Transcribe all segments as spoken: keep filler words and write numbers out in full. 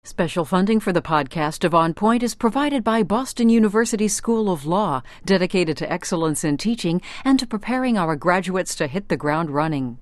Special funding for the podcast of On Point is provided by Boston University School of Law, dedicated to excellence in teaching and to preparing our graduates to hit the ground running.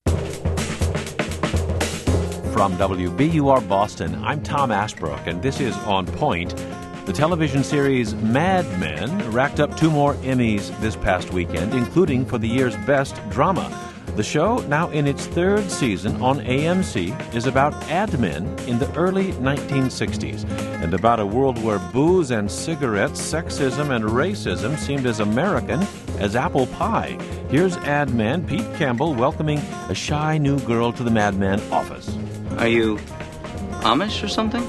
From W B U R Boston, I'm Tom Ashbrook, and this is On Point. The television series Mad Men racked up two more Emmys this past weekend, including for the year's Best Drama. The show, now in its third season on A M C, is about ad men in the early nineteen sixties and about a world where booze and cigarettes, sexism and racism seemed as American as apple pie. Here's ad man Pete Campbell welcoming a shy new girl to the Mad Men office. Are you Amish or something?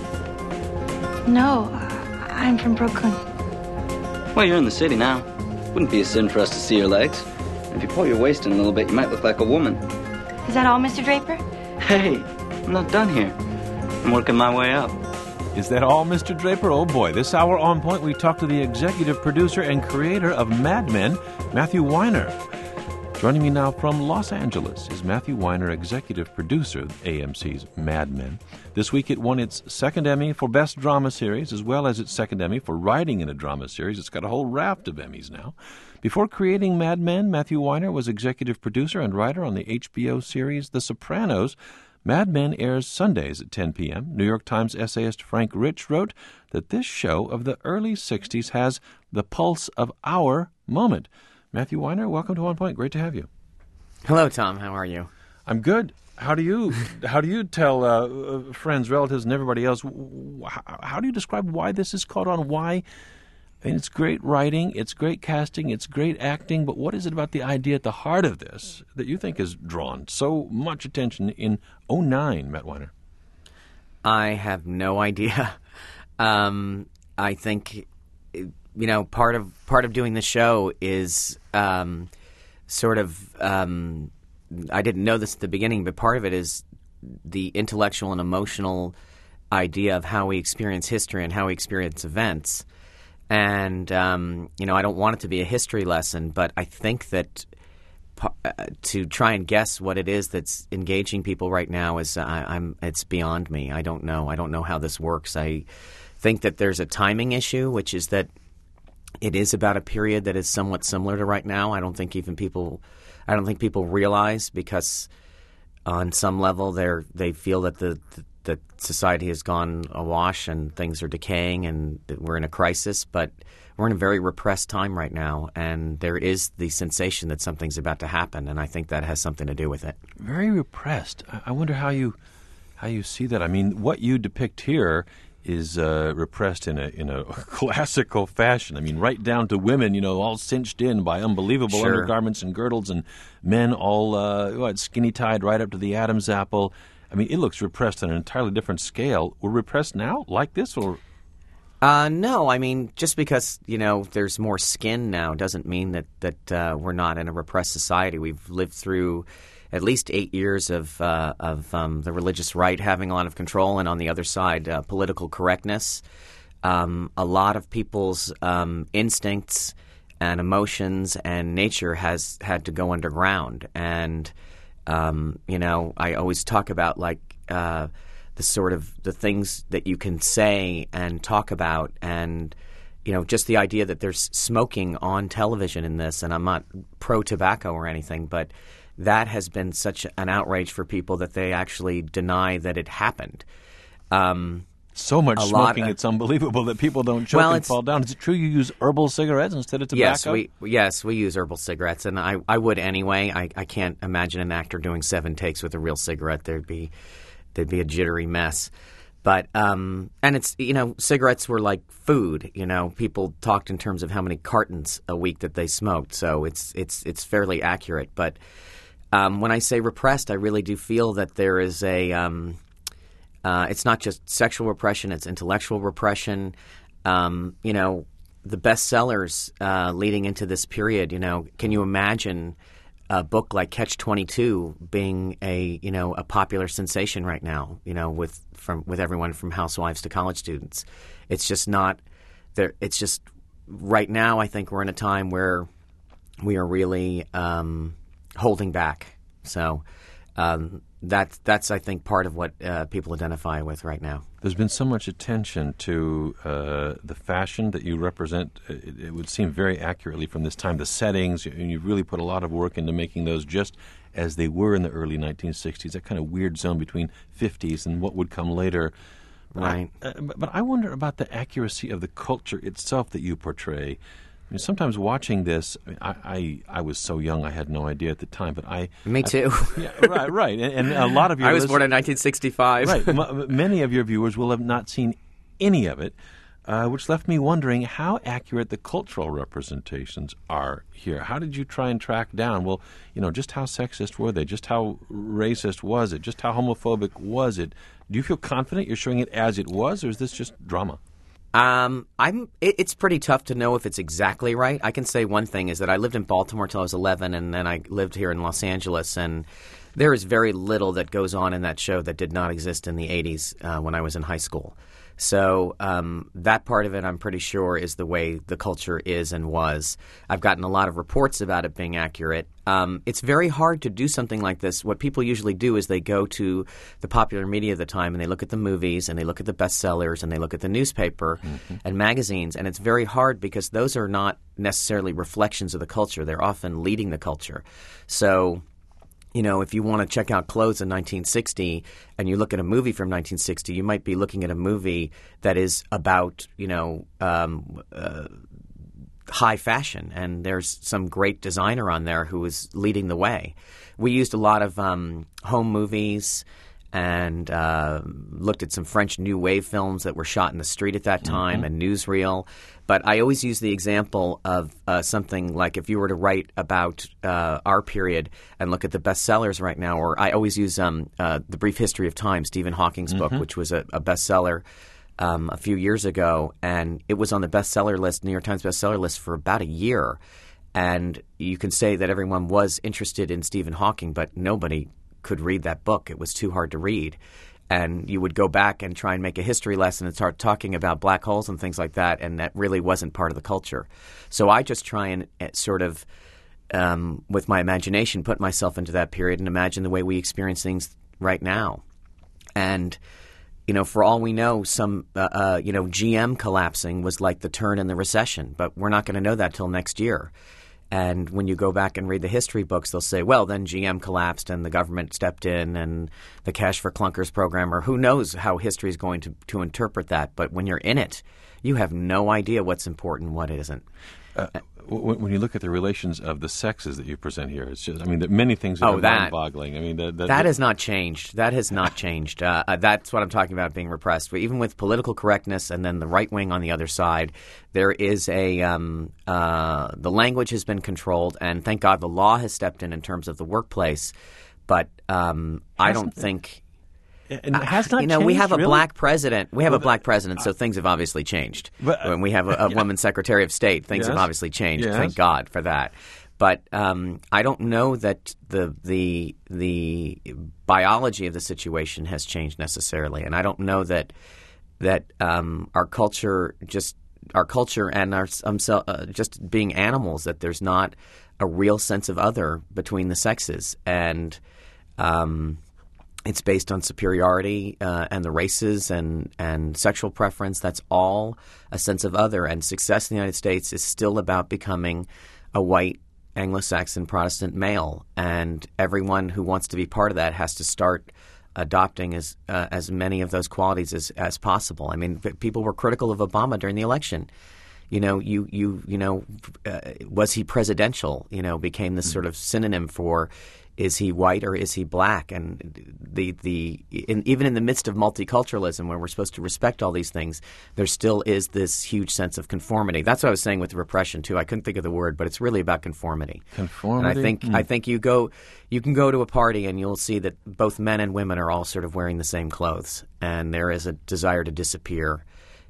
No, I'm from Brooklyn. Well, you're in the city now. Wouldn't be a sin for us to see your legs. If you pull your waist in a little bit, you might look like a woman. Is that all, Mister Draper? Hey, I'm not done here. I'm working my way up. Is that all, Mister Draper? Oh boy, this hour On Point we talk to the executive producer and creator of Mad Men, Matthew Weiner. Joining me now from Los Angeles is Matthew Weiner, executive producer of A M C's Mad Men. This week it won its second Emmy for Best Drama Series, as well as its second Emmy for writing in a drama series. It's got a whole raft of Emmys now. Before creating Mad Men, Matthew Weiner was executive producer and writer on the H B O series The Sopranos. Mad Men airs Sundays at ten p.m. New York Times essayist Frank Rich wrote that this show of the early sixties has the pulse of our moment. Matthew Weiner, welcome to On Point. Great to have you. Hello, Tom. How are you? I'm good. How do you how do you tell uh, friends, relatives, and everybody else, how do you describe why this has caught on? Why? I mean, it's great writing, it's great casting, it's great acting, but what is it about the idea at the heart of this that you think has drawn so much attention in oh nine, Matt Weiner? I have no idea. Um, I think, you know, part of part of doing the show is um, sort of, um, I didn't know this at the beginning, but part of it is the intellectual and emotional idea of how we experience history and how we experience events. And, um, you know, I don't want it to be a history lesson, but I think that uh, to try and guess what it is that's engaging people right now is uh, I'm it's beyond me. I don't know. I don't know how this works. I think that there's a timing issue, which is that it is about a period that is somewhat similar to right now. I don't think even people – I don't think people realize because on some level they're they feel that the, the that society has gone awash and things are decaying and that we're in a crisis, but we're in a very repressed time right now, and there is the sensation that something's about to happen, and I think that has something to do with it. Very repressed. I wonder how you how you see that. I mean, what you depict here is uh, repressed in a in a classical fashion. I mean, right down to women, you know, all cinched in by unbelievable Sure. undergarments and girdles, and men all uh, what, skinny tied right up to the Adam's apple. I mean, it looks repressed on an entirely different scale. We're repressed now like this, or? Uh, no, I mean, just because, you know, there's more skin now doesn't mean that, that uh, we're not in a repressed society. We've lived through at least eight years of uh, of um, the religious right having a lot of control, and on the other side, uh, political correctness. Um, a lot of people's um, instincts and emotions and nature has had to go underground, and Um, you know, I always talk about like uh, the sort of the things that you can say and talk about, and you know, just the idea that there's smoking on television in this. And I'm not pro tobacco or anything, but that has been such an outrage for people that they actually deny that it happened. Um, So much a smoking, lot of, it's unbelievable that people don't choke well, and fall down. Is it true you use herbal cigarettes instead of tobacco? Yes, we yes we use herbal cigarettes, and I, I would anyway. I, I can't imagine an actor doing seven takes with a real cigarette. There'd be there'd be a jittery mess. But um, and it's you know cigarettes were like food. You know, people talked in terms of how many cartons a week that they smoked. So it's it's it's fairly accurate. But um, when I say repressed, I really do feel that there is a um, Uh, it's not just sexual repression; it's intellectual repression. Um, you know, the bestsellers uh, leading into this period. You know, can you imagine a book like Catch twenty-two being a you know a popular sensation right now? You know, with from with everyone from housewives to college students. It's just not there. It's just right now. I think we're in a time where we are really um, holding back. So. Um, That's, that's I think, part of what uh, people identify with right now. There's been so much attention to uh, the fashion that you represent. It, it would seem very accurately from this time, the settings, and you've really put a lot of work into making those just as they were in the early nineteen sixties, that kind of weird zone between fifties and what would come later. Right. I, uh, but, but I wonder about the accuracy of the culture itself that you portray. I mean, sometimes watching this, I, mean, I, I I was so young, I had no idea at the time, but I... Me too. I, yeah, right, right. And, and a lot of your... I was listen- born in nineteen sixty-five. Right. M- many of your viewers will have not seen any of it, uh, which left me wondering how accurate the cultural representations are here. How did you try and track down, well, you know, just how sexist were they? Just how racist was it? Just how homophobic was it? Do you feel confident you're showing it as it was, or is this just drama? Um, I'm. It, it's pretty tough to know if it's exactly right. I can say one thing is that I lived in Baltimore till I was eleven, and then I lived here in Los Angeles, and there is very little that goes on in that show that did not exist in the eighties uh, when I was in high school. So um, that part of it, I'm pretty sure, is the way the culture is and was. I've gotten a lot of reports about it being accurate. Um, it's very hard to do something like this. What people usually do is they go to the popular media of the time and they look at the movies and they look at the bestsellers and they look at the newspaper mm-hmm. and magazines. And it's very hard because those are not necessarily reflections of the culture. They're often leading the culture. So... You know, if you want to check out clothes in nineteen sixty and you look at a movie from nineteen sixty, you might be looking at a movie that is about, you know, um, uh, high fashion. And there's some great designer on there who is leading the way. We used a lot of um, home movies and uh, looked at some French New Wave films that were shot in the street at that time mm-hmm. and newsreel. But I always use the example of uh, something like if you were to write about uh, our period and look at the bestsellers right now, or I always use um, uh, The Brief History of Time, Stephen Hawking's mm-hmm. book, which was a, a bestseller um, a few years ago. And it was on the bestseller list, New York Times bestseller list, for about a year. And you can say that everyone was interested in Stephen Hawking, but nobody could read that book. It was too hard to read. And you would go back and try and make a history lesson and start talking about black holes and things like that, and that really wasn't part of the culture. So I just try and uh, sort of, um, with my imagination, put myself into that period and imagine the way we experience things right now. And, you know, for all we know, some, uh, uh, you know, G M collapsing was like the turn in the recession, but we're not going to know that till next year. And when you go back and read the history books, they'll say, well, then G M collapsed and the government stepped in and the Cash for Clunkers program, or who knows how history is going to, to interpret that. But when you're in it, you have no idea what's important and what isn't. Uh, when you look at the relations of the sexes that you present here, it's just, I mean, many things are oh, that, mind-boggling. I mean, the, the, that the, has not changed. That has not changed. Uh, uh, that's what I'm talking about being repressed. But even with political correctness and then the right wing on the other side, there is a um, uh, the language has been controlled, and thank God the law has stepped in in terms of the workplace. But um, I don't think. And it has not you know, changed, we have a really? black president. We have well, a black president, so things have obviously changed. But, uh, when we have a, a yeah. woman Secretary of State, things yes. have obviously changed. Yes. Thank God for that. But um, I don't know that the the the biology of the situation has changed necessarily, and I don't know that that um, our culture just our culture and our um, so, uh, just being animals, that there's not a real sense of other between the sexes, and um, it's based on superiority uh, and the races and, and sexual preference. That's all a sense of other. And success in the United States is still about becoming a white Anglo-Saxon Protestant male. And everyone who wants to be part of that has to start adopting as uh, as many of those qualities as, as possible. I mean, people were critical of Obama during the election. You know, you you you know, uh, was he presidential? You know, became this sort of synonym for, is he white or is he black? And the the in, even in the midst of multiculturalism, where we're supposed to respect all these things, there still is this huge sense of conformity. That's what I was saying with the repression too. I couldn't think of the word, but it's really about conformity. Conformity. And I think mm. I think you go you can go to a party and you'll see that both men and women are all sort of wearing the same clothes, and there is a desire to disappear.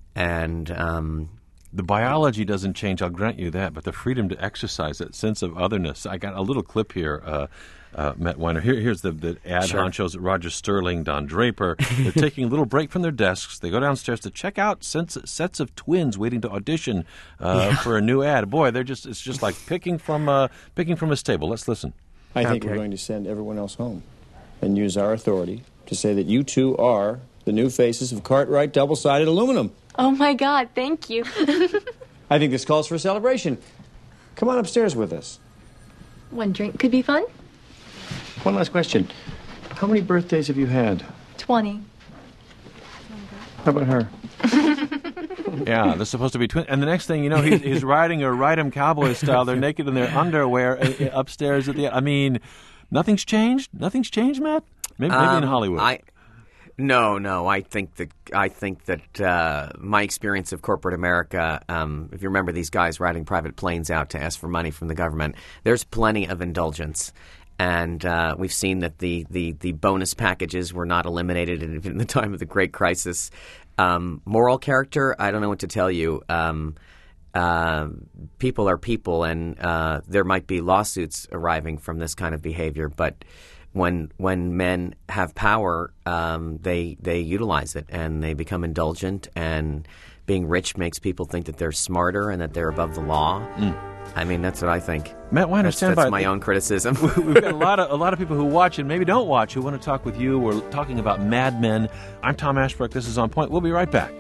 And um, the biology doesn't change, I'll grant you that, but the freedom to exercise that sense of otherness. I got a little clip here, uh, uh, Matt Weiner. Here, here's the, the ad sure. honchos, Roger Sterling, Don Draper. They're taking a little break from their desks. They go downstairs to check out sets, sets of twins waiting to audition uh, yeah. for a new ad. Boy, they're just it's just like picking from uh, picking from a stable. Let's listen. I think okay. we're going to send everyone else home and use our authority to say that you two are The new faces of Cartwright double-sided aluminum. Oh, my God, thank you. I think this calls for a celebration. Come on upstairs with us. One drink could be fun. One last question. How many birthdays have you had? Twenty. How about her? Yeah, they're supposed to be twins. And the next thing you know, he's, he's riding a Ride-'em cowboy style. They're naked in their underwear uh, upstairs at the... I mean, nothing's changed? Nothing's changed, Matt? Maybe, maybe um, in Hollywood. I, no, no. I think that I think that uh, my experience of corporate America, um, if you remember these guys riding private planes out to ask for money from the government, there's plenty of indulgence. And uh, we've seen that the, the, the bonus packages were not eliminated in, in the time of the Great Crisis. Um, moral character, I don't know what to tell you. Um, uh, people are people, and uh, there might be lawsuits arriving from this kind of behavior. But when when men have power, um, they they utilize it, and they become indulgent. And being rich makes people think that they're smarter and that they're above the law. Mm. I mean, that's what I think. Matt Winer, that's, stand that's by. my own criticism. We've got a lot of a lot of people who watch and maybe don't watch who want to talk with you. We're talking about Mad Men. I'm Tom Ashbrook. This is On Point. We'll be right back.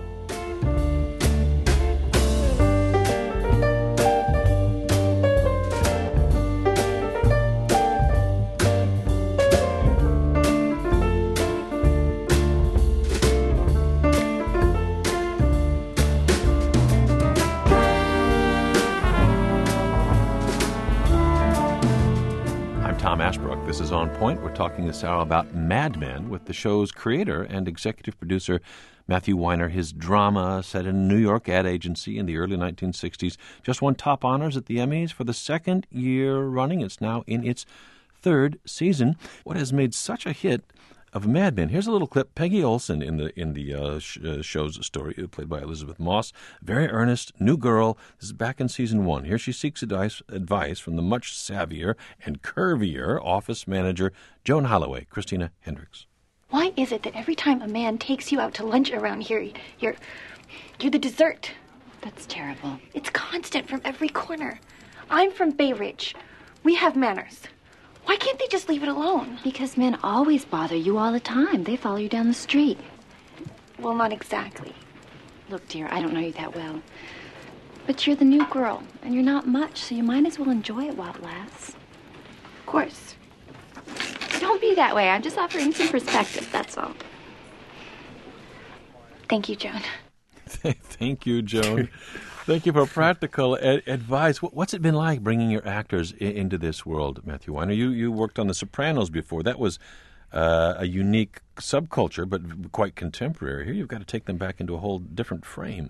This is On Point. We're talking this hour about Mad Men with the show's creator and executive producer, Matthew Weiner. His drama, set in a New York ad agency in the early nineteen sixties, just won top honors at the Emmys for the second year running. It's now in its third season. What has made such a hit of Mad Men? Here's a little clip. Peggy Olson in the in the uh, sh- uh, show's story, played by Elizabeth Moss. Very earnest, new girl. This is back in season one. Here she seeks advice, advice from the much savvier and curvier office manager, Joan Holloway. Christina Hendricks. Why is it that every time a man takes you out to lunch around here, you're, you're the dessert? That's terrible. It's constant from every corner. I'm from Bay Ridge. We have manners. Why can't they just leave it alone? Because men always bother you all the time. They follow you down the street. Well, not exactly. Look, dear, I don't know you that well. But you're the new girl, and you're not much, so you might as well enjoy it while it lasts. Of course. Don't be that way. I'm just offering some perspective, that's all. Thank you, Joan. Thank you, Joan. Thank you for practical ad- advice. What's it been like bringing your actors I- into this world, Matthew Weiner? You you worked on The Sopranos before. That was uh, a unique subculture, but quite contemporary. Here you've got to take them back into a whole different frame.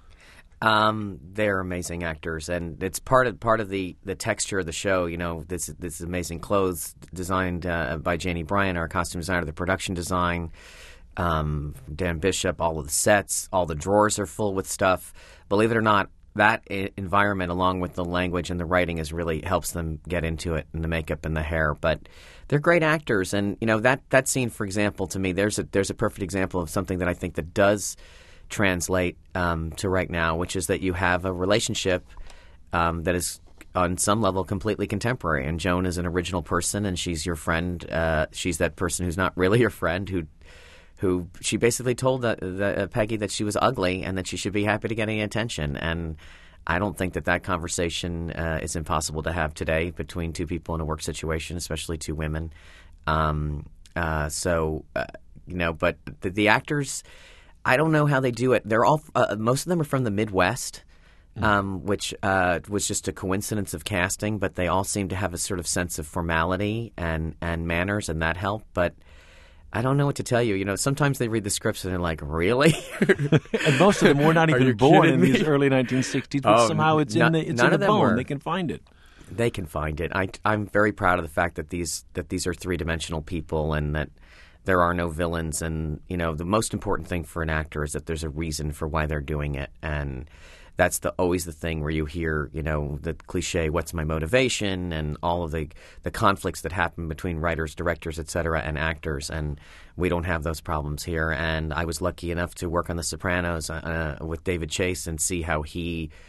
Um, they're amazing actors, and it's part of part of the, the texture of the show. You know, this this amazing clothes designed uh, by Janie Bryan, our costume designer, the production design. Um, Dan Bishop, all of the sets, all the drawers are full with stuff. Believe it or not, that I- environment, along with the language and the writing, is really helps them get into it, and the makeup and the hair. But they're great actors, and you know that, that scene, for example, to me, there's a there's a perfect example of something that I think that does translate um, to right now, which is that you have a relationship um, that is on some level completely contemporary. And Joan is an original person, and she's your friend. Uh, she's that person who's not really your friend, who. who she basically told the, the, uh, Peggy that she was ugly and that she should be happy to get any attention. And I don't think that that conversation uh, is impossible to have today between two people in a work situation, especially two women. Um, uh, so, uh, you know, but the, the actors, I don't know how they do it. They're all uh, most of them are from the Midwest. Um, which uh, was just a coincidence of casting, but they all seem to have a sort of sense of formality and, and manners, and that helped. But I don't know what to tell you. You know, sometimes they read the scripts and they're like, really? And most of them were not even born in me? these early nineteen sixties, but oh, somehow it's n- in the, it's none in of the them bone. were. They can find it. They can find it. I, I'm very proud of the fact that these that these are three-dimensional people and that there are no villains. And, you know, the most important thing for an actor is that there's a reason for why they're doing it. And that's the always the thing where you hear, you know, the cliche, what's my motivation, and all of the, the conflicts that happen between writers, directors, et cetera, and actors. And we don't have those problems here. And I was lucky enough to work on The Sopranos uh, with David Chase and see how he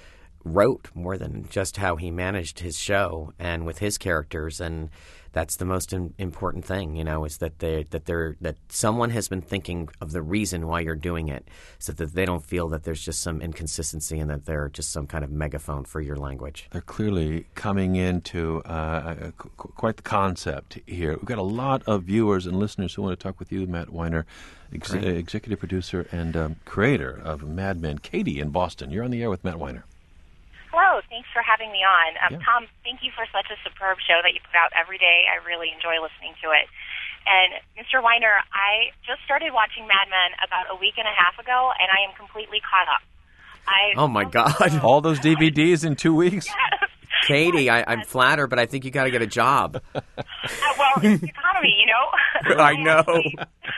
wrote more than just how he managed his show and with his characters. And that's the most in, important thing, you know, is that they that they're that someone has been thinking of the reason why you're doing it, so that they don't feel that there's just some inconsistency and that they're just some kind of megaphone for your language. They're clearly coming into uh, qu- quite the concept here. We've got a lot of viewers and listeners who want to talk with you, Matt Weiner, ex- executive producer and um, creator of Mad Men. Katie in Boston, you're on the air with Matt Weiner. Hello, thanks for having me on. Um, Yeah. Tom, thank you for such a superb show that you put out every day. I really enjoy listening to it. And Mister Weiner, I just started watching Mad Men about a week and a half ago, and I am completely caught up. I Oh, my God. All those D V Ds in two weeks? Yes. Katie, I, I'm flattered, but I think you got to get a job. Uh, well, it's the economy, you know. I know. Actually,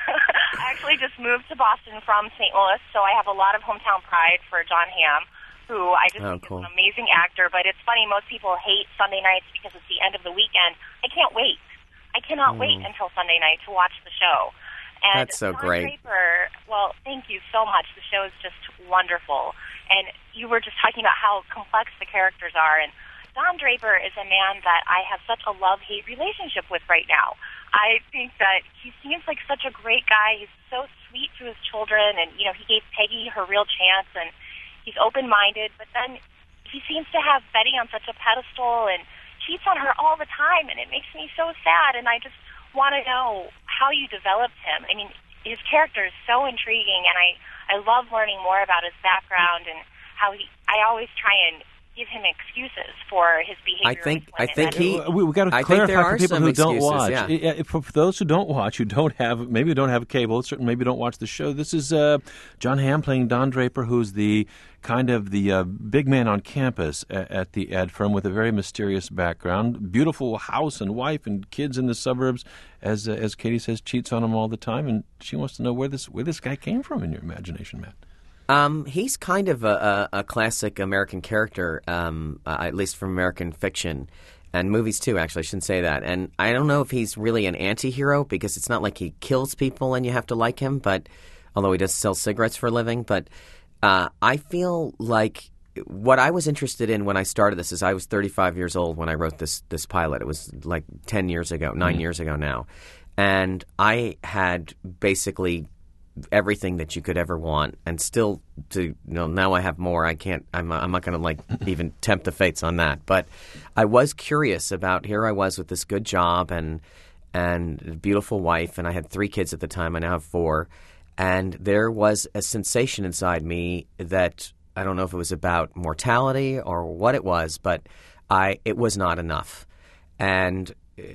I actually just moved to Boston from Saint Louis, so I have a lot of hometown pride for John Hamm, who I just Oh, think cool. is an amazing actor. But it's funny, most people hate Sunday nights because it's the end of the weekend. I can't wait. I cannot wait until Sunday night to watch the show. And That's so Don great. Draper, well, thank you so much. The show is just wonderful. And you were just talking about how complex the characters are. And Don Draper is a man that I have such a love-hate relationship with right now. I think that he seems like such a great guy. He's so sweet to his children, and, you know, he gave Peggy her real chance, and he's open-minded. But then he seems to have Betty on such a pedestal and cheats on her all the time, and it makes me so sad. And I just want to know how you developed him. I mean, his character is so intriguing, and I, I love learning more about his background and how he. I always try and give him excuses for his behavior. I think with I women. think he. We, we got to I think clarify there for are people some who don't excuses, watch. yeah. Yeah, For, for those who don't watch, who don't have, maybe don't have cable, certain maybe don't watch the show. This is uh, John Hamm playing Don Draper, who's the kind of the uh, big man on campus at, at the ad firm with a very mysterious background, beautiful house and wife and kids in the suburbs. As uh, as Katie says, cheats on him all the time, and she wants to know where this where this guy came from in your imagination, Matt. Um, he's kind of a, a, a classic American character, um, uh, at least from American fiction and movies too. Actually, I shouldn't say that. And I don't know if he's really an anti-hero because it's not like he kills people and you have to like him. But although he does sell cigarettes for a living, but uh, I feel like what I was interested in when I started this is I was thirty-five years old when I wrote this this pilot. It was like ten years ago, nine mm. years ago now, and I had basically everything that you could ever want, and still to you know now I have more. I can't. I'm. I'm not going to like even tempt the fates on that. But I was curious about. Here I was with this good job and and a beautiful wife, and I had three kids at the time. I now have four, and there was a sensation inside me that I don't know if it was about mortality or what it was, but I it was not enough, and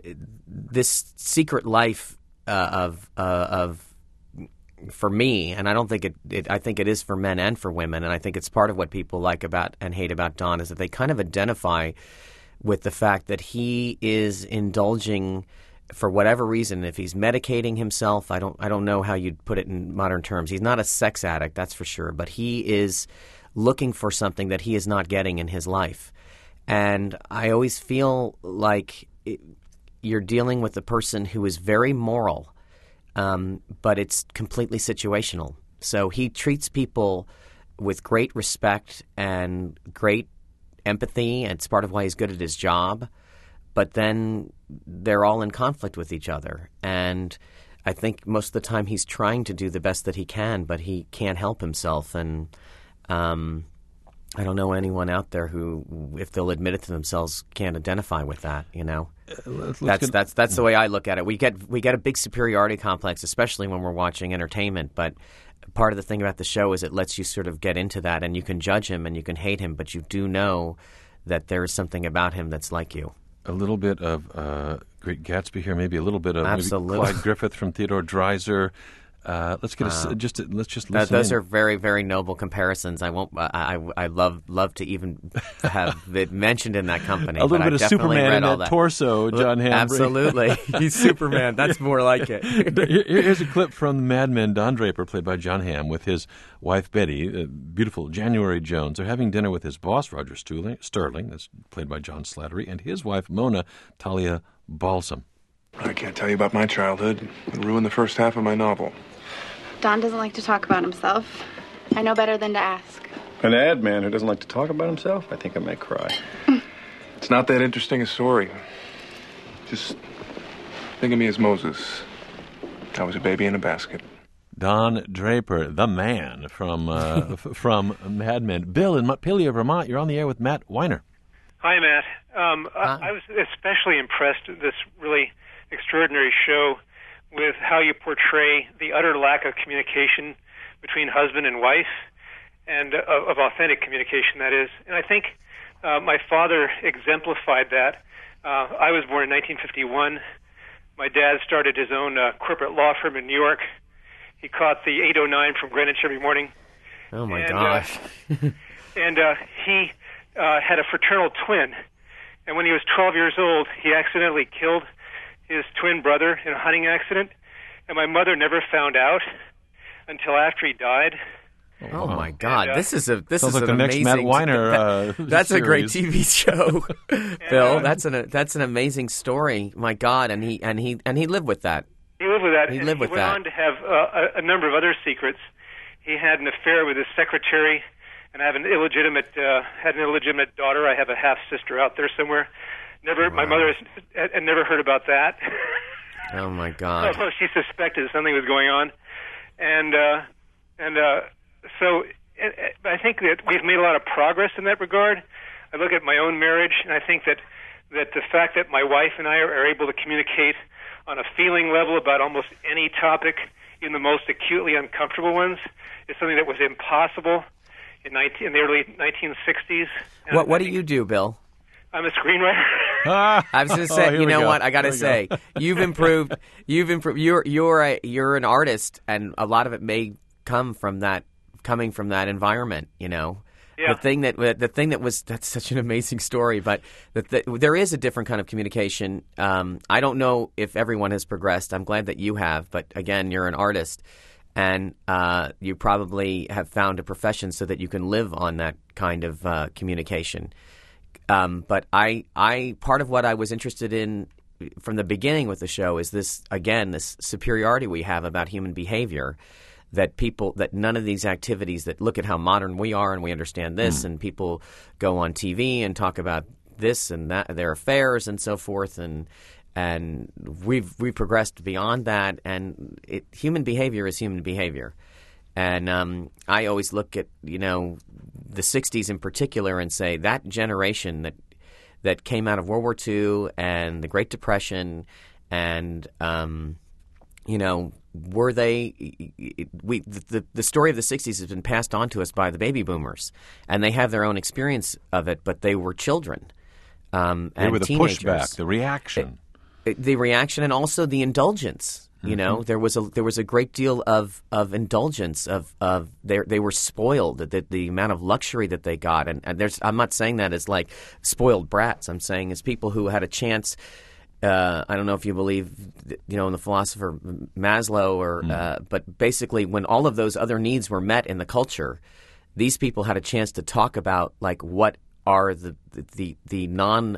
this secret life uh, of uh, of for me, and I don't think it, it. I think it is for men and for women, and I think it's part of what people like about and hate about Don is that they kind of identify with the fact that he is indulging for whatever reason. If he's medicating himself, I don't. I don't know how you'd put it in modern terms. He's not a sex addict, that's for sure, but he is looking for something that he is not getting in his life, and I always feel like it, you're dealing with a person who is very moral. Um, but it's completely situational. So he treats people with great respect and great empathy, and it's part of why he's good at his job. But then they're all in conflict with each other. And I think most of the time he's trying to do the best that he can, but he can't help himself. And um, I don't know anyone out there who, if they'll admit it to themselves, can't identify with that, you know? Uh, let's, let's that's get, that's that's the way I look at it. We get we get a big superiority complex, especially when we're watching entertainment. But part of the thing about the show is it lets you sort of get into that, and you can judge him and you can hate him, but you do know that there is something about him that's like you. A little bit of uh, Great Gatsby here, maybe a little bit of maybe Clyde Griffith from Theodore Dreiser. Uh, let's get a, uh, just a, let's just listen. Uh, those in. are very very noble comparisons. I won't. I I, I love love to even have it mentioned in that company. A little but bit I've of Superman in that, that torso, John Hamm. Absolutely, he's Superman. That's more like it. Here's a clip from Mad Men. Don Draper, played by John Hamm, with his wife Betty, uh, beautiful January Jones. They're having dinner with his boss Roger Sterling, that's played by John Slattery, and his wife Mona Talia Balsam. I can't tell you about my childhood. It ruined the first half of my novel. Don doesn't like to talk about himself. I know better than to ask. An ad man who doesn't like to talk about himself? I think I may cry. It's not that interesting a story. Just think of me as Moses. I was a baby in a basket. Don Draper, the man from uh, f- from Mad Men. Bill in Montpelier, Vermont, you're on the air with Matt Weiner. Hi, Matt. Um, I, I was especially impressed with this really extraordinary show with how you portray the utter lack of communication between husband and wife, and uh, of authentic communication, that is. And I think uh, my father exemplified that. Uh, I was born in nineteen fifty-one. My dad started his own uh, corporate law firm in New York. He caught the eight oh nine from Greenwich every morning. Oh, my and, gosh. Uh, and uh, he uh, had a fraternal twin. And when he was twelve years old, he accidentally killed his twin brother in a hunting accident. And my mother never found out until after he died. Oh my God! And, uh, this is a this Sounds is like an the next amazing. Matt Weiner, that- uh, that's a great series. T V show, Bill. uh, That's an that's an amazing story. My God, and he and he and he lived with that. He lived with that. He and lived with he went that. on to have uh, a, a number of other secrets. He had an affair with his secretary, and I have an illegitimate uh, had an illegitimate daughter. I have a half sister out there somewhere. Never, my mother has, had, had never heard about that. Oh my God! Although she suspected something was going on, and uh, and uh, so it, it, I think that we've made a lot of progress in that regard. I look at my own marriage, and I think that that the fact that my wife and I are, are able to communicate on a feeling level about almost any topic, even the most acutely uncomfortable ones, is something that was impossible in, nineteen, in the early nineteen sixties. And What what I do think you do, Bill? I'm a screenwriter. I was going to Oh, say, here you we know go. what? I got to Here we say, go. you've improved. You've improved. You're you're a, you're an artist, and a lot of it may come from that, coming from that environment. You know, Yeah. the thing that the thing that was that's such an amazing story. But the, the, there is a different kind of communication. Um, I don't know if everyone has progressed. I'm glad that you have. But again, you're an artist, and uh, you probably have found a profession so that you can live on that kind of uh, communication. Um, but I, I, part of what I was interested in from the beginning with the show is this, again, this superiority we have about human behavior, that people, that none of these activities that look at how modern we are and we understand this, Mm. and people go on T V and talk about this and that, their affairs and so forth, and and we've we've progressed beyond that, and it, human behavior is human behavior. And um, I always look at, you know, the sixties in particular and say that generation that that came out of World War Two and the Great Depression, and um, you know, were they? We the the story of the sixties has been passed on to us by the baby boomers, and they have their own experience of it, but they were children. Um, They and were the teenagers. pushback, the reaction. It- the reaction, and also the indulgence. You know, Mhm. there was a there was a great deal of, of indulgence of of they they were spoiled, the the amount of luxury that they got, and, and there's I'm not saying that as like spoiled brats. I'm saying as people who had a chance. Uh, I don't know if you believe, you know, in the philosopher Maslow, or uh, but basically when all of those other needs were met in the culture, these people had a chance to talk about like what are the the the non.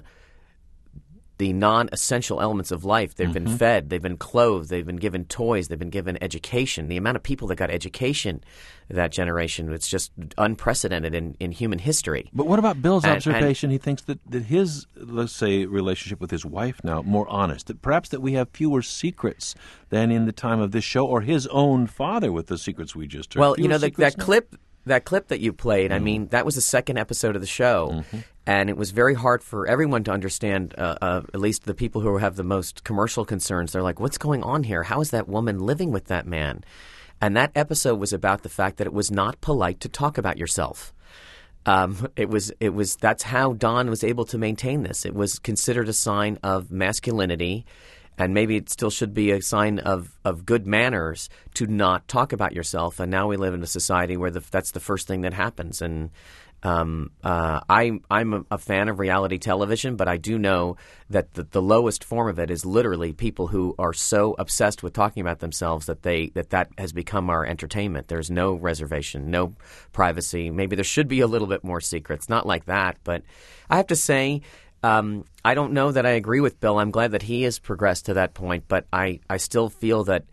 the non-essential elements of life. They've been Mhm. fed, they've been clothed, they've been given toys, they've been given education. The amount of people that got education that generation, it's just unprecedented in, in human history. But what about Bill's And- observation? He thinks that, that his, let's say, relationship with his wife now, more honest. That perhaps that we have fewer secrets than in the time of this show, or his own father with the secrets we just heard. Well, you Fewer know, the, secrets that now? clip that clip that you played, I mean, that was the second episode of the show. Mm-hmm. And it was very hard for everyone to understand, uh, uh, at least the people who have the most commercial concerns. They're like, what's going on here? How is that woman living with that man? And that episode was about the fact that it was not polite to talk about yourself. Um, it was, it was, that's how Don was able to maintain this. It was considered a sign of masculinity, and maybe it still should be a sign of, of good manners to not talk about yourself. And now we live in a society where the, that's the first thing that happens. And um, uh, I, I'm a, a fan of reality television, but I do know that the, the lowest form of it is literally people who are so obsessed with talking about themselves that they that that has become our entertainment. There's no reservation, no privacy. Maybe there should be a little bit more secrets. Not like that, but I have to say, Um, I don't know that I agree with Bill. I'm glad that he has progressed to that point, but I, I still feel that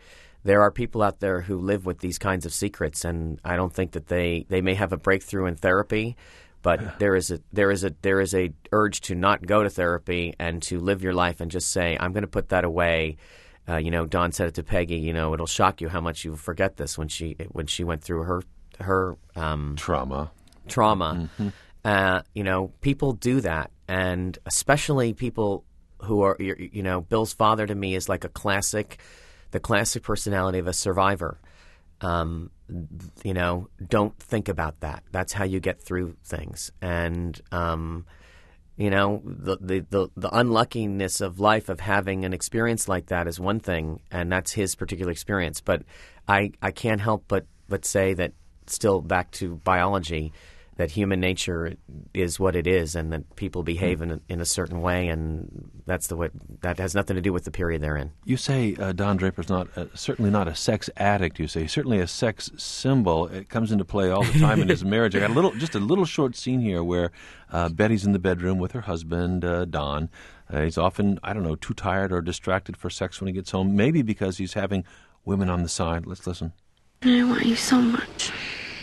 there are people out there who live with these kinds of secrets, and I don't think that they, they may have a breakthrough in therapy, but there is a there is a there is a urge to not go to therapy and to live your life and just say, I'm going to put that away. Uh, you know, Dawn said it to Peggy. You know, it'll shock you how much you forget this when she when she went through her her um, trauma. Trauma. Mm-hmm. Uh, you know, people do that, and especially people who are, you know, Bill's father to me is like a classic, the classic personality of a survivor. Um, you know, don't think about that. That's how you get through things. And, um, you know, the, the, the, the unluckiness of life of having an experience like that is one thing, and that's his particular experience. But I, I can't help but, but say that, still back to biology, that human nature is what it is, and that people behave in a, in a certain way, and that's the way. That has nothing to do with the period they're in. You say uh, Don Draper's not uh, certainly not a sex addict. You say certainly a sex symbol. It comes into play all the time in his marriage. I got a little, just a little short scene here where uh, Betty's in the bedroom with her husband uh, Don. Uh, he's often, I don't know, too tired or distracted for sex when he gets home. Maybe because he's having women on the side. Let's listen. I want you so much.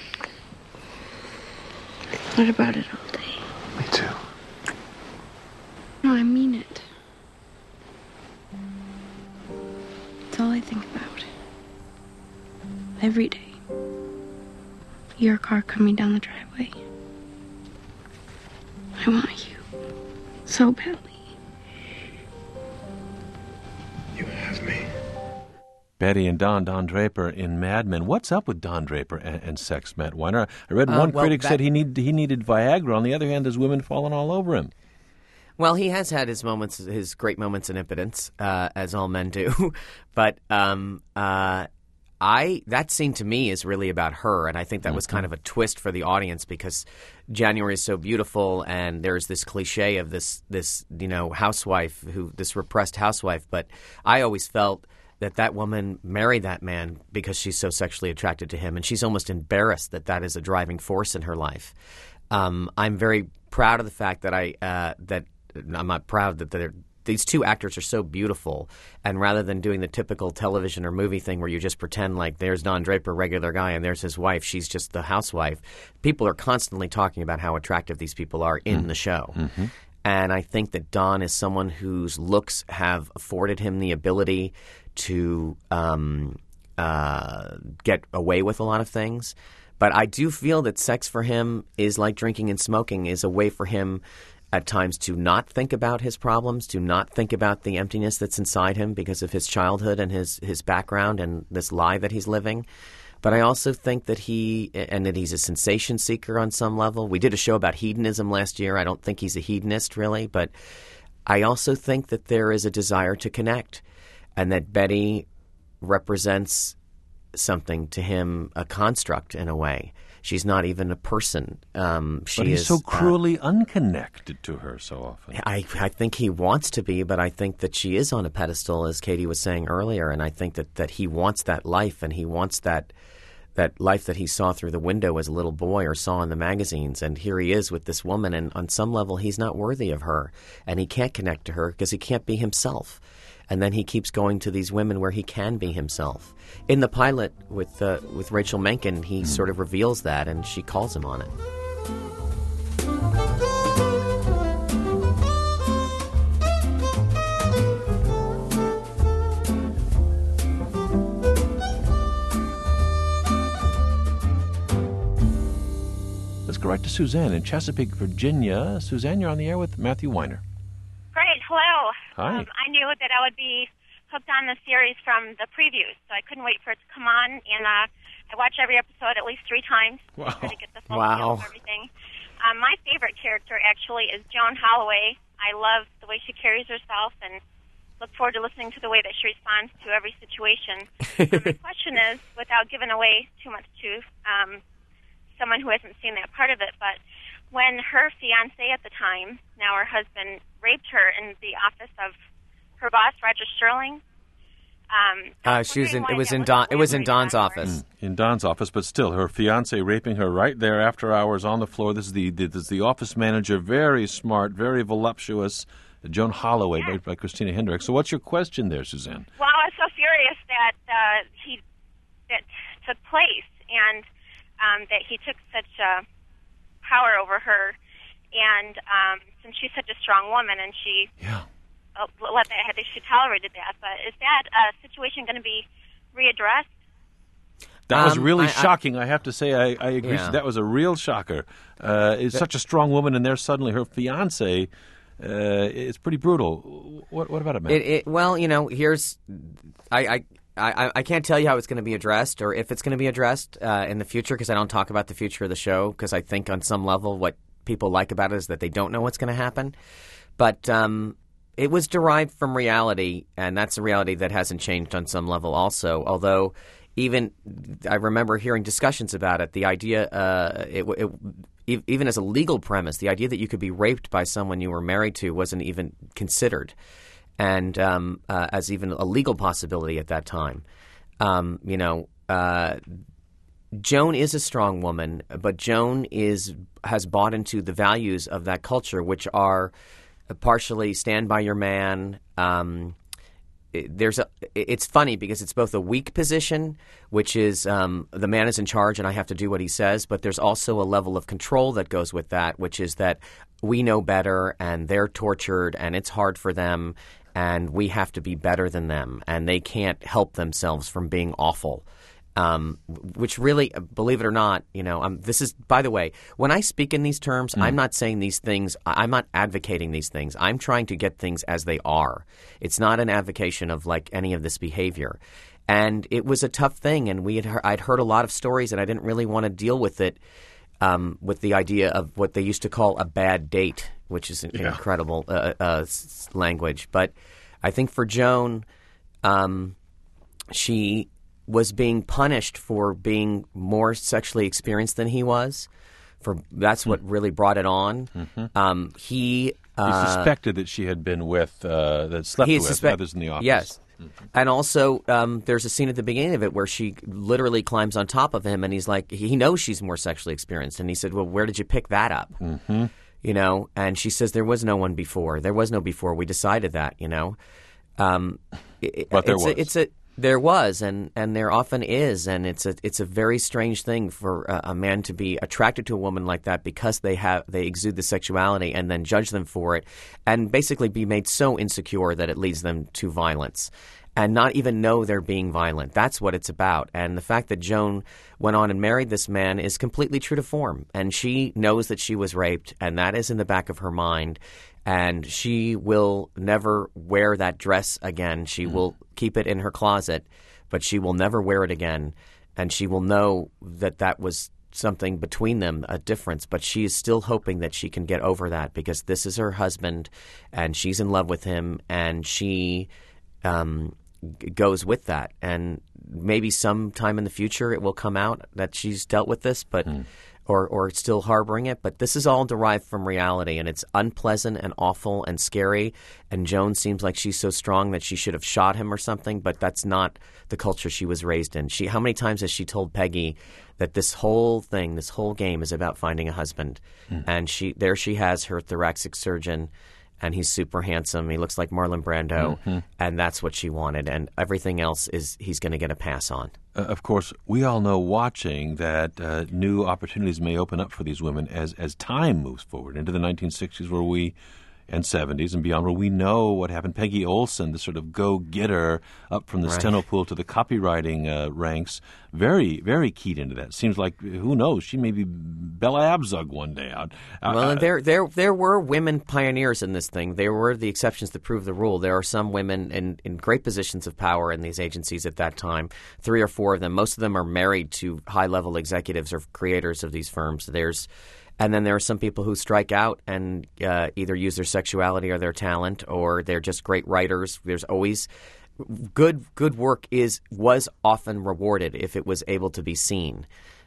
What about it all day? Me too. No, I mean it. It's all I think about. Every day. Your car coming down the driveway. I want you so badly. You have me. Betty and Don, Don Draper in Mad Men. What's up with Don Draper and, and sex, Matt Weiner? I read Uh, one well, critic that- said he need, he needed Viagra. On the other hand, there's women falling all over him. Well, he has had his moments, his great moments in impotence, uh, as all men do. But um, uh, I that scene to me is really about her, and I think that was kind of a twist for the audience because January is so beautiful, and there's this cliche of this this you know housewife who this repressed housewife. But I always felt that that woman married that man because she's so sexually attracted to him, and she's almost embarrassed that that is a driving force in her life. Um, I'm very proud of the fact that I uh, that I'm not proud that they're, these two actors are so beautiful, and rather than doing the typical television or movie thing where you just pretend like there's Don Draper, regular guy, and there's his wife, she's just the housewife, people are constantly talking about how attractive these people are in mm. the show. Mm-hmm. And I think that Don is someone whose looks have afforded him the ability to um, uh, get away with a lot of things. But I do feel that sex for him is like drinking and smoking, is a way for him at times to not think about his problems, to not think about the emptiness that's inside him because of his childhood and his, his background and this lie that he's living. But I also think that he, and that he's a sensation seeker on some level. We did a show about hedonism last year. I don't think he's a hedonist really, but I also think that there is a desire to connect, and that Betty represents something to him, a construct in a way. She's not even a person. Um, she but he's is, so cruelly uh, unconnected to her so often. I, I think he wants to be, but I think that she is on a pedestal, as Katie was saying earlier, and I think that, that he wants that life, and he wants that that life that he saw through the window as a little boy or saw in the magazines. And here he is with this woman, and on some level he's not worthy of her, and he can't connect to her because he can't be himself. And then he keeps going to these women where he can be himself. In the pilot with uh, with Rachel Menken, he mm. sort of reveals that, and she calls him on it. Let's go right to Suzanne in Chesapeake, Virginia. Suzanne, you're on the air with Matthew Weiner. Great. Hello. Hi. Um, I knew that I would be hooked on the series from the previews, so I couldn't wait for it to come on, and uh, I watch every episode at least three times wow. to get the full wow. feel of everything. Um, my favorite character, actually, is Joan Holloway. I love the way she carries herself and look forward to listening to the way that she responds to every situation. um, my question is, without giving away too much to um, someone who hasn't seen that part of it, but when her fiancé at the time, now her husband, raped her in the office of her boss, Roger Sterling. Um, uh, she was in. It was in Don. It was in Don's office. In Don's office, but still, her fiancé raping her right there after hours on the floor. This is the this is the office manager, very smart, very voluptuous, Joan Holloway, yeah. by, by Christina Hendricks. So, what's your question there, Suzanne? Well, I was so furious that uh, he that took place, and um, that he took such uh, power over her. And um, since she's such a strong woman, and she yeah. uh, let that, she tolerated that. But is that uh, situation going to be readdressed? That was Um, really I- I- shocking. I, have to say, I, I agree. Yeah. That was a real shocker. Uh, is such a strong woman, and there's suddenly her fiance. Uh, it's pretty brutal. What, what about it, Matt? It, it, well, you know, here's I, I, I, I can't tell you how it's going to be addressed or if it's going to be addressed uh, in the future because I don't talk about the future of the show because I think on some level what people like about it is that they don't know what's going to happen. But um, it was derived from reality, and that's a reality that hasn't changed on some level also, although even I remember hearing discussions about it. The idea, uh, it, it, even as a legal premise, the idea that you could be raped by someone you were married to wasn't even considered, and um, uh, as even a legal possibility at that time. Um, you know, uh, Joan is a strong woman, but Joan is has bought into the values of that culture, which are partially stand by your man. Um, There's a. It's funny because it's both a weak position, which is um, the man is in charge and I have to do what he says, but there's also a level of control that goes with that, which is that we know better and they're tortured and it's hard for them and we have to be better than them and they can't help themselves from being awful. Um, which really, believe it or not, you know, um, this is, by the way, when I speak in these terms, mm. I'm not saying these things, I'm not advocating these things. I'm trying to get things as they are. It's not an advocation of like any of this behavior. And it was a tough thing. And we had, he- I'd heard a lot of stories and I didn't really want to deal with it, um, with the idea of what they used to call a bad date, which is an Yeah. incredible uh, uh, s- language. But I think for Joan, um, she was being punished for being more sexually experienced than he was. For that's what really brought it on. Mm-hmm. Um, he uh, he suspected that she had been with, uh, that slept he with suspect- others in the office. Yes. Mm-hmm. And also, um, there's a scene at the beginning of it where she literally climbs on top of him and he's like, he knows she's more sexually experienced. And he said, well, where did you pick that up? Mm-hmm. You know, and she says, there was no one before. There was no before. We decided that, you know. Um, it, But there it's was. A, it's a There was, and, and there often is, and it's a it's a very strange thing for a, a man to be attracted to a woman like that because they have they exude the sexuality and then judge them for it, and basically be made so insecure that it leads them to violence, and not even know they're being violent. That's what it's about. And the fact that Joan went on and married this man is completely true to form, and she knows that she was raped, and that is in the back of her mind. And she will never wear that dress again. She mm. will keep it in her closet, but she will never wear it again. And she will know that that was something between them, a difference. But she is still hoping that she can get over that because this is her husband and she's in love with him and she um, g- goes with that. And maybe sometime in the future it will come out that she's dealt with this, but... Mm. Or, or still harboring it, but this is all derived from reality, and it's unpleasant and awful and scary. And Joan seems like she's so strong that she should have shot him or something, but that's not the culture she was raised in. She, how many times has she told Peggy that this whole thing, this whole game, is about finding a husband? Mm. And she, there she has her thoracic surgeon, and he's super handsome. He looks like Marlon Brando, mm-hmm. and that's what she wanted. And everything else is he's going to get a pass on. Uh, of course, we all know watching that uh, new opportunities may open up for these women as, as time moves forward into the nineteen sixties where we, and seventies and beyond, where we know what happened. Peggy Olson, the sort of go-getter up from the Right. steno pool to the copywriting uh, ranks, very, very keyed into that. Seems like, who knows, she may be Bella Abzug one day. Out. Well, and there, there, there were women pioneers in this thing. There were the exceptions that prove the rule. There are some women in, in great positions of power in these agencies at that time. Three or four of them. Most of them are married to high-level executives or creators of these firms. There's, and then there are some people who strike out and uh, either use their sexuality or their talent, or they're just great writers. There's always good. Good work is was often rewarded if it was able to be seen,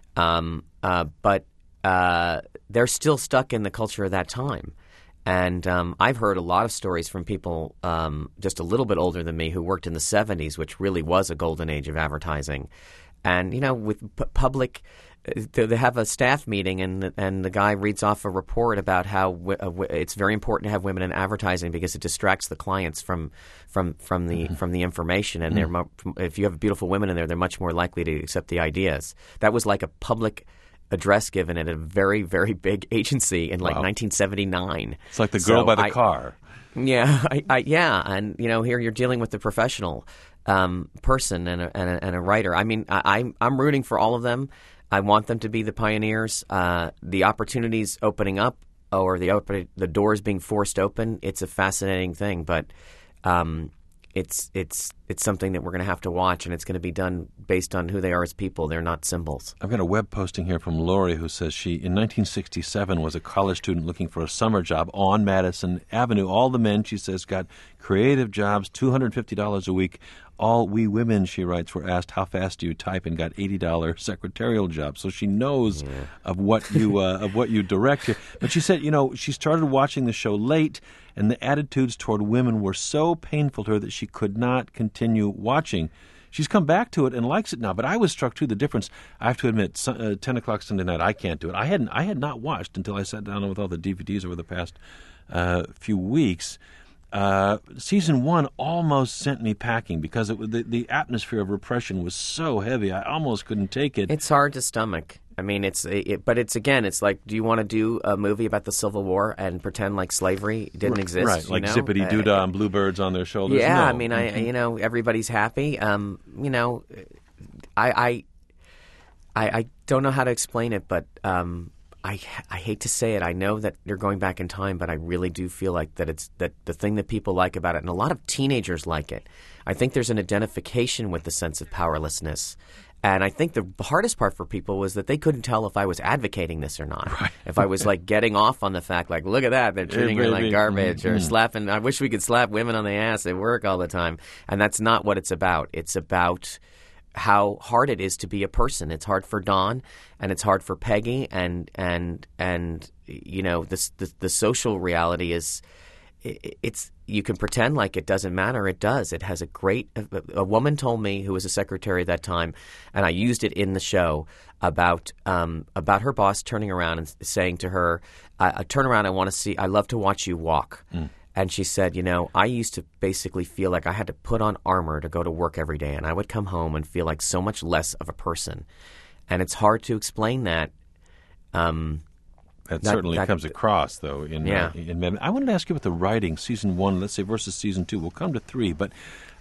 um, uh, but. Uh, they're still stuck in the culture of that time. And um, I've heard a lot of stories from people um, just a little bit older than me who worked in the seventies, which really was a golden age of advertising. And, you know, with p- public they have a staff meeting, and and the guy reads off a report about how w- uh, w- it's very important to have women in advertising because it distracts the clients from from from the mm-hmm. from the information. And mm-hmm. they're mo- if you have beautiful women in there, they're much more likely to accept the ideas. That was like a public address given at a very very big agency in like wow. nineteen seventy-nine. It's like the girl so by the I, car. Yeah, I, I, yeah, and you know here you're dealing with the professional um, person and a, and, a, and a writer. I mean, I, I'm I'm rooting for all of them. I want them to be the pioneers. Uh, the opportunities opening up or the open, the doors being forced open, it's a fascinating thing. But um, it's it's it's something that we're going to have to watch, and it's going to be done based on who they are as people. They're not symbols. I've got a web posting here from Lori who says she, in nineteen sixty-seven, was a college student looking for a summer job on Madison Avenue. All the men, she says, got creative jobs, two hundred fifty dollars a week. All we women, she writes, were asked, how fast do you type, and got eighty dollars secretarial jobs. So she knows yeah. of what you uh, of what you direct here. But she said, you know, she started watching the show late, and the attitudes toward women were so painful to her that she could not continue watching. She's come back to it and likes it now. But I was struck, too, the difference. I have to admit, uh, ten o'clock Sunday night, I can't do it. I hadn't. I had not watched until I sat down with all the D V Ds over the past uh, few weeks. Uh, season one almost sent me packing because it, the, the atmosphere of repression was so heavy. I almost couldn't take it. It's hard to stomach. I mean, it's it, but it's again, it's like, do you want to do a movie about the Civil War and pretend like slavery didn't exist? Right, like you know? zippity doo dah uh, and bluebirds on their shoulders. Yeah, no. I mean, I you know everybody's happy. Um, you know, I I I, I don't know how to explain it, but um. I, I hate to say it. I know that you're going back in time, but I really do feel like that it's that the thing that people like about it, and a lot of teenagers like it. I think there's an identification with the sense of powerlessness. And I think the hardest part for people was that they couldn't tell if I was advocating this or not. Right. If I was like getting off on the fact, like, look at that, they're treating her like garbage, mm-hmm. or slapping. I wish we could slap women on the ass at work all the time. And that's not what it's about. It's about how hard it is to be a person. It's hard for Don, and it's hard for Peggy, and and and you know this the, the social reality is it, it's you can pretend like it doesn't matter. It does. It has a great. A, a woman told me, who was a secretary at that time, and I used it in the show about um, about her boss turning around and saying to her, I, I "Turn around. I want to see. I love to watch you walk." Mm. And she said, you know, I used to basically feel like I had to put on armor to go to work every day, and I would come home and feel like so much less of a person. And it's hard to explain that. Um, that, that certainly that, comes across, though. In, yeah. Uh, in, in, I wanted to ask you about the writing, season one, let's say, versus season two. We'll come to three, but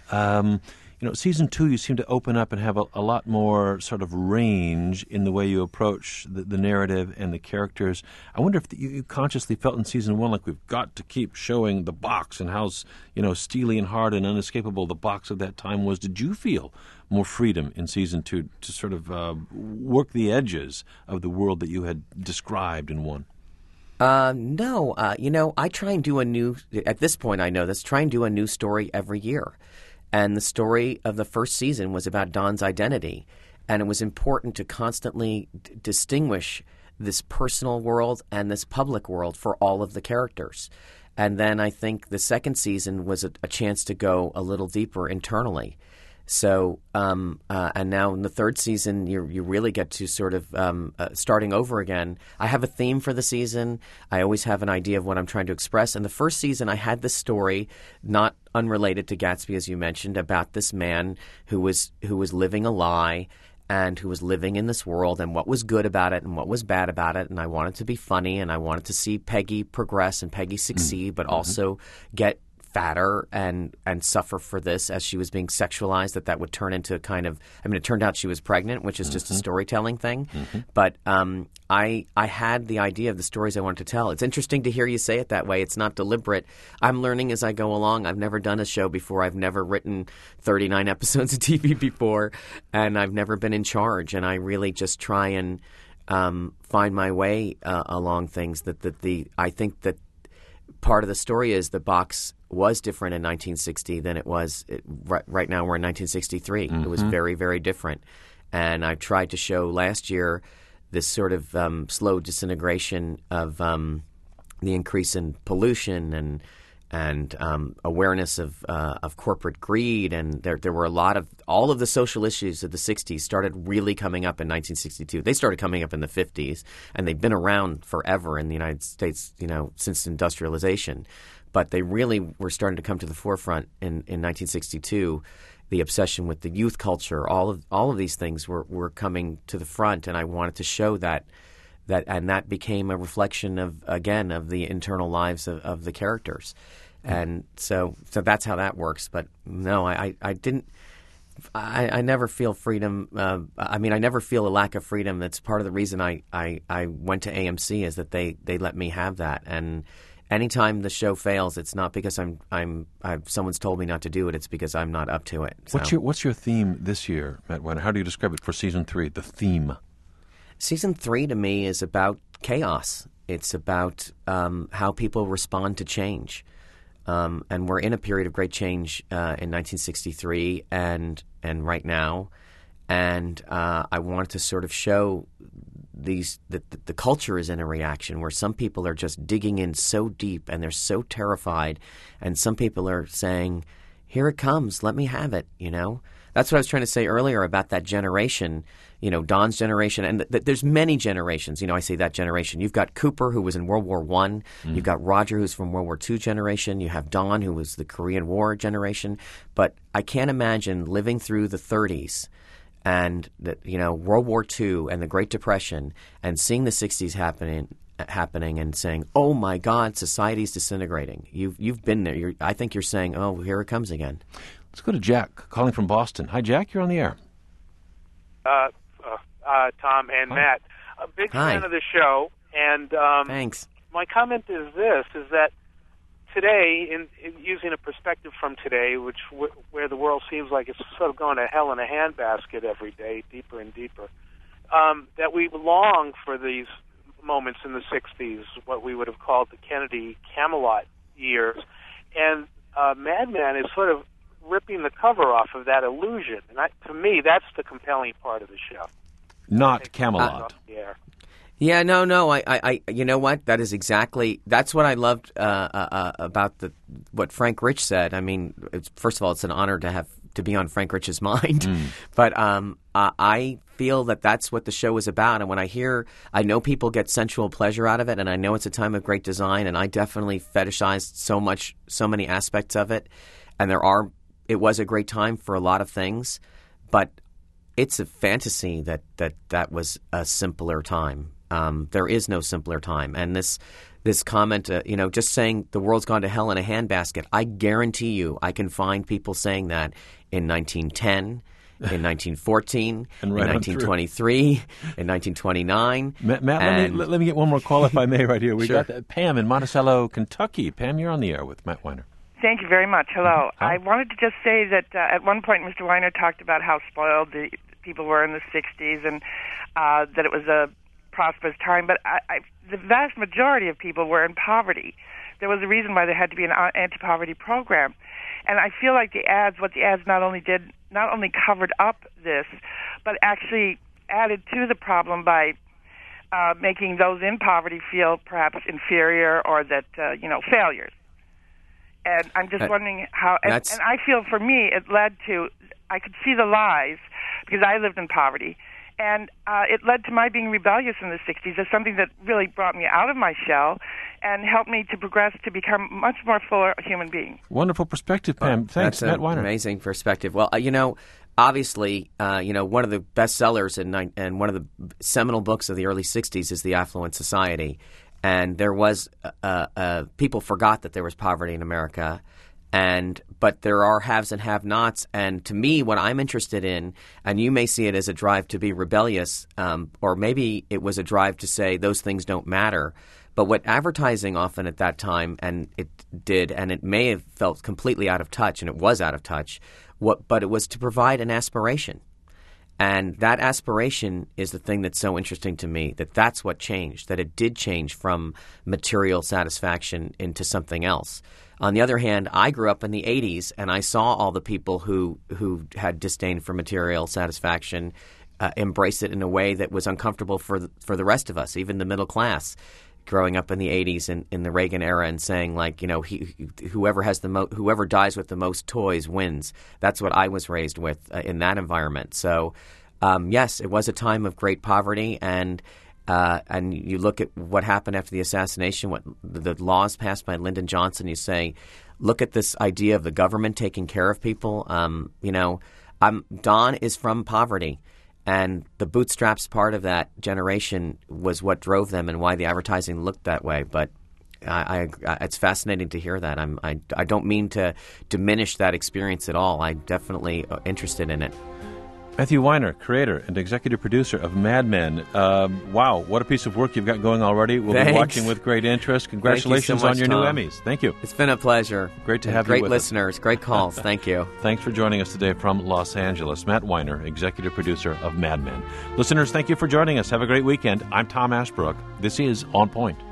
um, you know, season two, you seem to open up and have a, a lot more sort of range in the way you approach the, the narrative and the characters. I wonder if the, you, you consciously felt in season one like we've got to keep showing the box and how, you know, steely and hard and unescapable the box of that time was. Did you feel more freedom in season two to sort of uh, work the edges of the world that you had described in one? Uh, no. Uh, you know, I try and do a new, at this point I know this, try and do a new story every year. And the story of the first season was about Don's identity. And it was important to constantly d- distinguish this personal world and this public world for all of the characters. And then I think the second season was a, a chance to go a little deeper internally. So, um, uh, and now in the third season, you you really get to sort of um, uh, starting over again. I have a theme for the season. I always have an idea of what I'm trying to express. And the first season, I had this story, not unrelated to Gatsby, as you mentioned, about this man who was who was living a lie and who was living in this world, and what was good about it and what was bad about it. And I wanted to be funny, and I wanted to see Peggy progress and Peggy succeed, but mm-hmm. also get fatter and and suffer for this as she was being sexualized, that that would turn into kind of, I mean, it turned out she was pregnant, which is mm-hmm. just a storytelling thing. Mm-hmm. But um, I I had the idea of the stories I wanted to tell. It's interesting to hear you say it that way. It's not deliberate. I'm learning as I go along. I've never done a show before. I've never written thirty-nine episodes of T V before, and I've never been in charge. And I really just try and um, find my way uh, along things. That, that the I think that part of the story is the box was different in nineteen sixty than it was it, right, right now. We're in nineteen sixty-three. Mm-hmm. It was very, very different. And I tried to show last year this sort of um, slow disintegration of um, the increase in pollution and and um, awareness of uh, of corporate greed, and there there were a lot of all of the social issues of the sixties started really coming up in nineteen sixty-two. They started coming up in the fifties, and they've been around forever in the United States, you know, since industrialization. But they really were starting to come to the forefront in, in nineteen sixty-two. The obsession with the youth culture, all of all of these things were, were coming to the front, and I wanted to show that. That and that became a reflection of again of the internal lives of, of the characters, and so so that's how that works. But no, I, I, I didn't. I, I never feel freedom. Uh, I mean, I never feel a lack of freedom. That's part of the reason I, I, I went to A M C is that they, they let me have that. And anytime the show fails, it's not because I'm I'm I've, someone's told me not to do it. It's because I'm not up to it. So. What's your What's your theme this year, Matt Weiner? How do you describe it for season three? The theme. Season three to me is about chaos. It's about um, how people respond to change. Um, and we're in a period of great change uh, in nineteen sixty-three and and right now. And uh, I wanted to sort of show these that the, the culture is in a reaction where some people are just digging in so deep and they're so terrified. And some people are saying, here it comes, let me have it, you know. That's what I was trying to say earlier about that generation, you know, Don's generation. And th- th- there's many generations. You know, I say that generation. You've got Cooper, who was in World War One. Mm. You've got Roger, who's from World War Two generation. You have Don, who was the Korean War generation. But I can't imagine living through the thirties and, the, you know, World War Two and the Great Depression and seeing the sixties happening happening and saying, oh, my God, society's disintegrating. You've, you've been there. You're, I think you're saying, oh, here it comes again. Let's go to Jack, calling from Boston. Hi, Jack. You're on the air. Uh, uh, uh, Tom and Hi. Matt, a big Hi. fan of the show, and um, thanks. My comment is this: is that today, in, in using a perspective from today, which w- where the world seems like it's sort of going to hell in a handbasket every day, deeper and deeper, um, that we long for these moments in the sixties, what we would have called the Kennedy Camelot years, and uh, Mad Men is sort of ripping the cover off of that illusion. And I, to me, that's the compelling part of the show. Not Camelot. Yeah. Yeah, no, no. I, I, I, you know what? That is exactly. That's what I loved uh, uh, about the what Frank Rich said. I mean, it's, first of all, it's an honor to have to be on Frank Rich's mind. Mm. But um, uh, I feel that that's what the show is about. And when I hear, I know people get sensual pleasure out of it, and I know it's a time of great design. And I definitely fetishized so much, so many aspects of it. And there are. It was a great time for a lot of things, but it's a fantasy that that, that was a simpler time. Um, there is no simpler time. And this this comment, uh, you know, just saying the world's gone to hell in a handbasket, I guarantee you I can find people saying that in nineteen ten, in nineteen fourteen, and right in nineteen twenty-three, in nineteen twenty-nine. Matt, Matt let, me, let, let me get one more call, if I may, right here. We sure. got that. Pam in Monticello, Kentucky. Pam, you're on the air with Matt Weiner. Thank you very much. Hello. Hi. I wanted to just say that uh, at one point Mister Weiner talked about how spoiled the people were in the sixties and uh, that it was a prosperous time, but I, I, the vast majority of people were in poverty. There was a reason why there had to be an anti-poverty program. And I feel like the ads, what the ads not only did, not only covered up this, but actually added to the problem by uh, making those in poverty feel perhaps inferior or that, uh, you know, failures. And I'm just that, wondering how, and, and I feel for me it led to, I could see the lies because I lived in poverty, and uh, it led to my being rebellious in the sixties as something that really brought me out of my shell and helped me to progress to become much more fuller human being. Wonderful perspective, Pam. Well, Thanks, Matt Weiner. Amazing perspective. Well, uh, you know, obviously, uh, you know, one of the bestsellers and and one of the seminal books of the early sixties is The Affluent Society. And there was, uh, uh, people forgot that there was poverty in America, and but there are haves and have-nots. And to me, what I'm interested in, and you may see it as a drive to be rebellious, um, or maybe it was a drive to say those things don't matter. But what advertising often at that time, and it did, and it may have felt completely out of touch, and it was out of touch, what, but it was to provide an aspiration. And that aspiration is the thing that's so interesting to me, that that's what changed, that it did change from material satisfaction into something else. On the other hand, I grew up in the eighties, and I saw all the people who, who had disdain for material satisfaction uh, embrace it in a way that was uncomfortable for the, for the rest of us, even the middle class. growing up in the eighties in, in the Reagan era and saying, like, you know, he, whoever has the mo- whoever dies with the most toys wins. That's what I was raised with uh, in that environment. So, um, yes, it was a time of great poverty, and uh, and you look at what happened after the assassination, what the, the laws passed by Lyndon Johnson. You say, look at this idea of the government taking care of people. Um, you know, I'm, Don is from poverty. And the bootstraps part of that generation was what drove them and why the advertising looked that way. But I, I, it's fascinating to hear that. I'm, I, I don't mean to diminish that experience at all. I'm definitely interested in it. Matthew Weiner, creator and executive producer of Mad Men. Um, wow, what a piece of work you've got going already. We'll Thanks. be watching with great interest. Congratulations so much, on your Tom. new Emmys. Thank you. It's been a pleasure. Great to and have great you with listeners, us. great calls. Thank you. Thanks for joining us today from Los Angeles. Matt Weiner, executive producer of Mad Men. Listeners, thank you for joining us. Have a great weekend. I'm Tom Ashbrook. This is On Point.